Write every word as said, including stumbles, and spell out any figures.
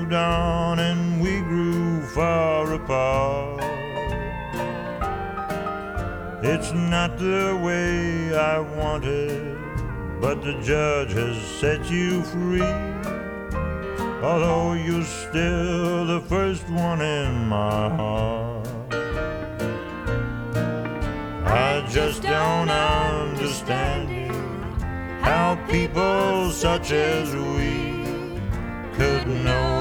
moved on and we grew far apart. It's not the way I wanted, but the judge has set you free. Although you're still the first one in my heart. I just don't understand it, how people such as we could know